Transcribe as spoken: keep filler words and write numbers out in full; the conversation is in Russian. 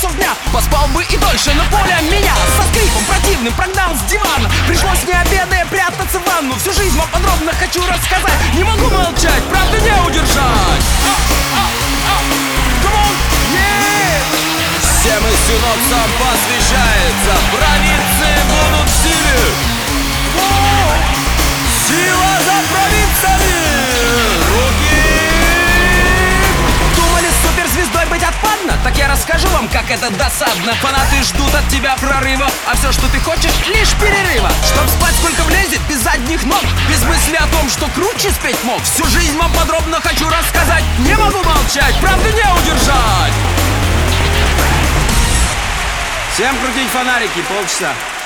часов дня. Поспал бы и дольше, но Поля меня со скрипом противным прогнал с дивана. Пришлось не обедая прятаться в ванну. Всю жизнь вам подробно хочу рассказать. Не могу молчать, правда не удержать. Come on, yeah! Всем из синопсам посвящается: провидцы будут в силе. Сила за провидцами! Руки! Думали суперзвездой быть отпадно? Так я расскажу вам, как это досадно. Фанаты ждут от тебя прорыва, а все, что ты хочешь, лишь перерыва. Чтоб спать сколько влезет, без задних ног, без мысли о том, что круче спеть мог. Всю жизнь вам подробно хочу рассказать. Не могу молчать, правда не удержать. Всем крутить фонарики полчаса.